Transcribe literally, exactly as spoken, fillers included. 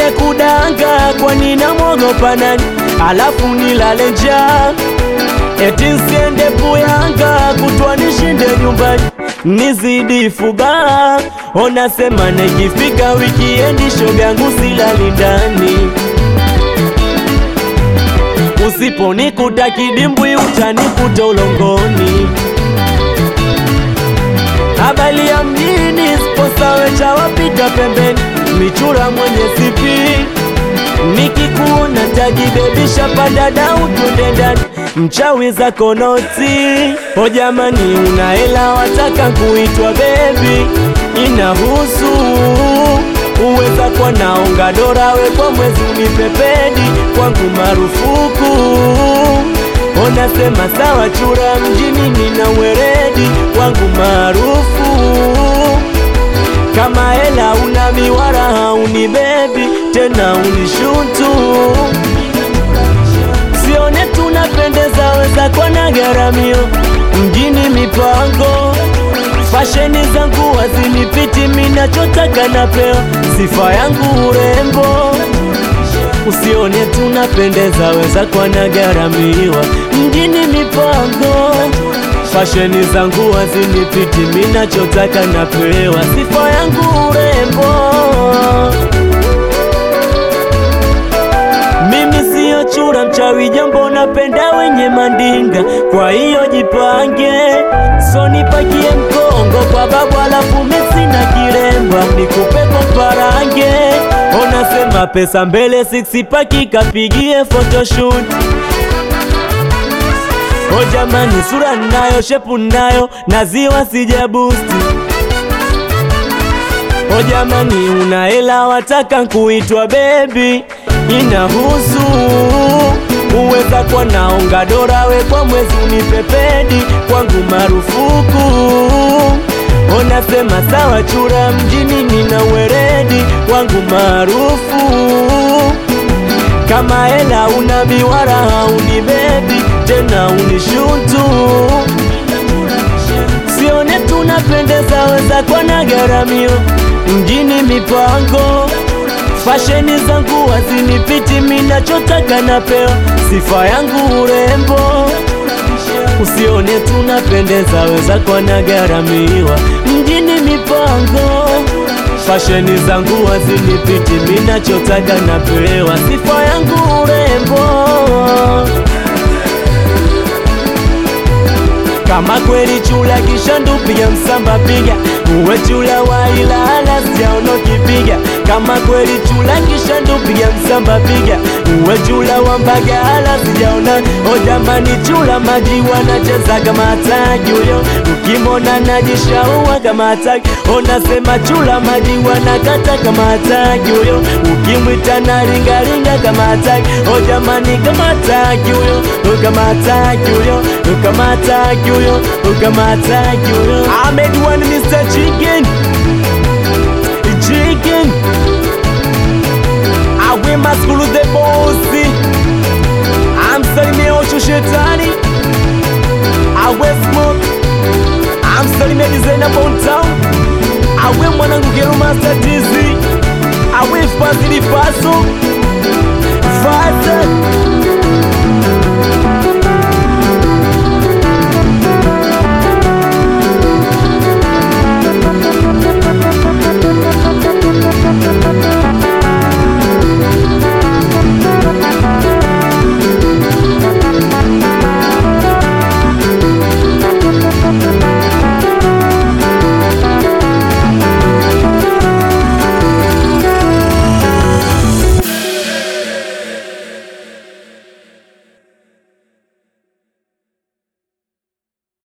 niende kudanga kwani namwogopa nani, alafu nilale njaa eti nsiende Puyanga kutwa nishinde nyumbani nizidi fuga. Ona sema nikifika wikiendi shogangu silali ndani, usiponikuta kidimbwi utanikuta ulongoni. Habari ya mjini sposa wecha wapita pembeni, michura mwenye sipi nikikuona tajibebisha padada utunde ndani, mchawi za konoti. O jamani una hela wataka kuitwa baby, inahusu uweza kwa naonga dora we kwa mwezi unipepedi, kwangu marufuku. Ona sema sawa chura mjini nina weredi, kwangu marufu. Kama hela una miwara hauni baby, tena unishutu. Sione tunapendeza weza kwa nagaramio, mjini mipango. Fasheni zangu wazinipiti minachotaka napeo, sifa yangu urembo. Usione tunapendeza weza kwa nagaramiwa, mjini mipango. Fasheni zangu wazinipiti minachotaka napewa, sifa yangu urembo. Mimi siyo chura mchawi jambo napenda wenye mandinga, kwa hiyo jipange. So nipakie mkongo kwa babu alafu mesi na kiremba nikupe komparange. Ona sema pesa mbele six paki kapigie photoshoot. O jamani sura nayo shepu nayo naziwa sija boost. O jamani una hela wataka kuitwa baby, inahusu uweza kwa naonga dora we kwa mwezi unipepedi, kwangu marufuku. Ona sema sawa chura mjini nina weredi, kwangu marufu. Kama hela una miwara hauni baby, tena unishutu. Sione tunapendeza weza kwa nagaramio, mjini mipango. Fasheni zangu wazinipiti minachotaka napeo, sifa yangu urembo. Usione tunapendeza weza kwa nagaramiwa, mjini mipango. Fasheni zangu wazinipiti minachotaka napewa, sifa yangu urembo. Kama kweli chula kisha ndupiga msamba piga, uwe chula wa Ilala sijaona kipiga. Kama kweli chula kisha ndupiga msamba piga, uwe chula wa Mbagala sijaona. O jamani chula maji wanacheza kama hataki huyo, ukimona najishaua kama hataki. Ona sema chula maji wanakata kama hataki huyo, ukimwita na ringa ringa kama hataki. O jamani kama hataki huyo, kama hataki huyo, kama hataki huyo, kama hataki huyo. Ahmed One Mister Chicken Chicken Awe maskulu the bossy, amsalimia ocho shetani. Awe smoke, amsalimia designer Bontown. Awe mwanangu Gero Master Dizzy. Awe fazili faso Fasa